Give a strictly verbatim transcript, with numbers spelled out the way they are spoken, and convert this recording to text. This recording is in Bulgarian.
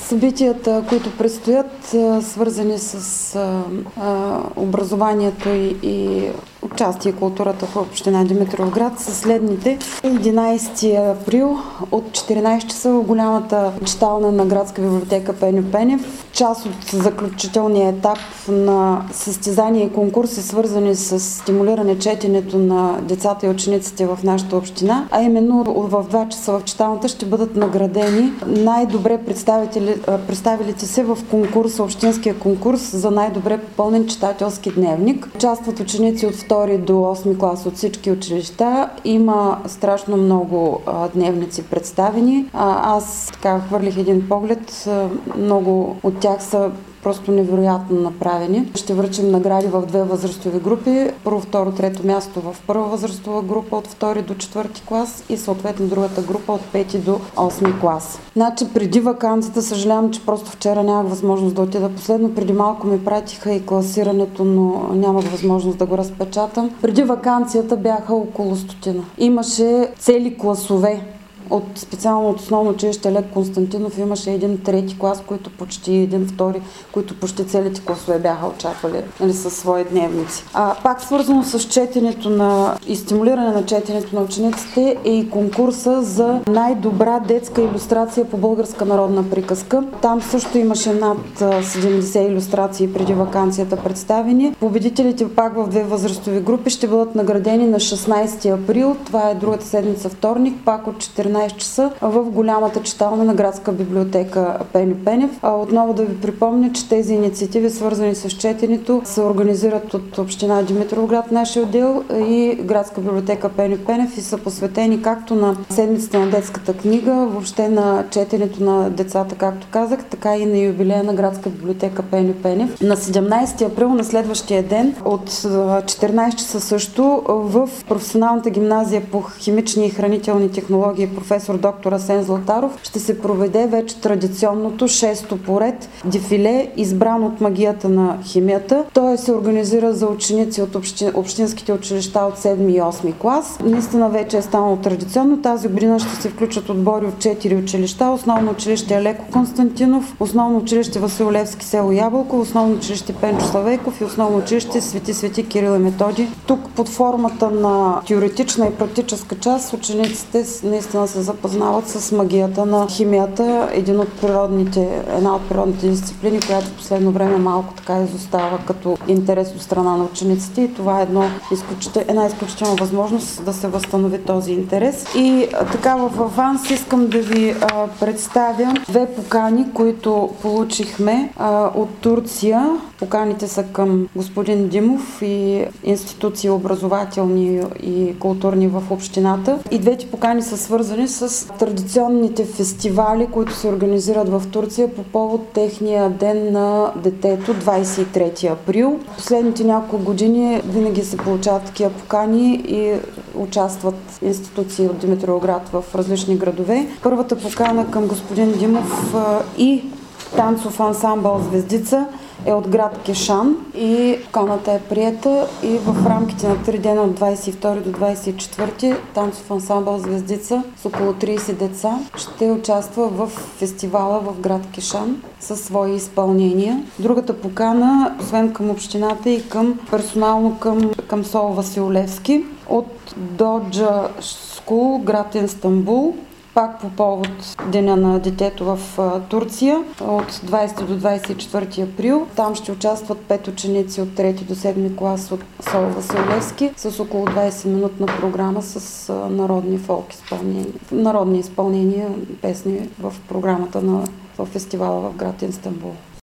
Събитията, които предстоят, свързани с а, а, образованието и, и участие и културата в община Димитровград, са следните. единайсети април от четиринайсет часа в голямата читална на градска библиотека Пеньо Пенев. Част от заключителния етап на състезания и конкурси, свързани с стимулиране четенето на децата и учениците в нашата община, а именно в два часа в читалната ще бъдат наградени най-добре представилите се в конкурса, общинския конкурс за най-добре попълнен читателски дневник. Участват ученици от втори до осми клас от всички училища. Има страшно много а, дневници представени. А, аз така хвърлих един поглед. А, много от тях са просто невероятно направени. Ще връчим награди в две възрастови групи. Първо, второ, трето място в първа възрастова група от втори до четвърти клас и съответно другата група от пети до осми клас. Значи преди ваканцията, съжалявам, че просто вчера нямах възможност да отида последно. Преди малко ми пратиха и класирането, но нямах възможност да го разпечатам. Преди ваканцията бяха около стотина. Имаше цели класове. От специално от основно училище Лек Константинов имаше един трети клас, който почти един втори, които почти целите класове бяха очаквали, нали, със свои дневници. А, пак свързано с четенето на и стимулиране на четенето на учениците е и конкурса за най-добра детска илюстрация по българска народна приказка. Там също имаше над седемдесет илюстрации преди ваканцията представени. Победителите пак в две възрастови групи ще бъдат наградени на шестнайсети април. Това е другата седмица вторник, пак от четиринайсет часа в голямата читална на градска библиотека Пеньо Пенев. А отново да ви припомня, че тези инициативи, свързани с четенето, се организират от община Димитровград, нашия отдел, и градска библиотека Пеньо Пенев, и са посветени както на седмицата на детската книга, въобще на четенето на децата, както казах, така и на юбилея на градска библиотека Пеньо Пенев. На седемнайсети април, на следващия ден, от четиринайсет часа също, в професионалната гимназия по химични и хранителни технологии професор доктор Асен Златаров ще се проведе вече традиционното шесто поред дефиле, избрано от магията на химията. Той се организира за ученици от общин, общинските училища от седми и осми клас. Наистина вече е станало традиционно. Тази година ще се включат отбори от четири училища. Основно училище Леко Константинов, основно училище Васил Левски, село Ябълково, основно училище Пенчо Славейков и основно училище Свети Свети Кирил и Методи. Тук под формата на теоретична и практическа част учениците наистина се запознават с магията на химията, един от природните, една от природните дисциплини, която в последно време малко така изостава като интерес от страна на учениците, и това е едно изключител, една изключителна възможност да се възстанови този интерес. И така в аванс искам да ви а, представя две покани, които получихме а, от Турция. Поканите са към господин Димов и институции образователни и културни в общината. И двете покани са свързани с традиционните фестивали, които се организират в Турция по повод техния ден на детето, двайсет и трети април. Последните няколко години винаги се получават такива покани и участват институции от Димитровград в различни градове. Първата покана към господин Димов и танцов ансамбъл Звездица е от град Кешан и поканата е приета, и в рамките на три дена от двайсет и втори до двайсет и четвърти танцов ансамбъл Звездица с около трийсет деца ще участва в фестивала в град Кешан със свои изпълнения. Другата покана, освен към общината, и към персонално към, към село Васил Левски от Доджа Скул, град Истанбул, пак по повод Деня на детето в Турция от двайсети до двайсет и четвърти април. Там ще участват пет ученици от трети до седми клас от село Васил Левски с около двайсет минутна програма с народни фолк изпълнения, народни изпълнения, песни в програмата на в фестивала в град Истанбул.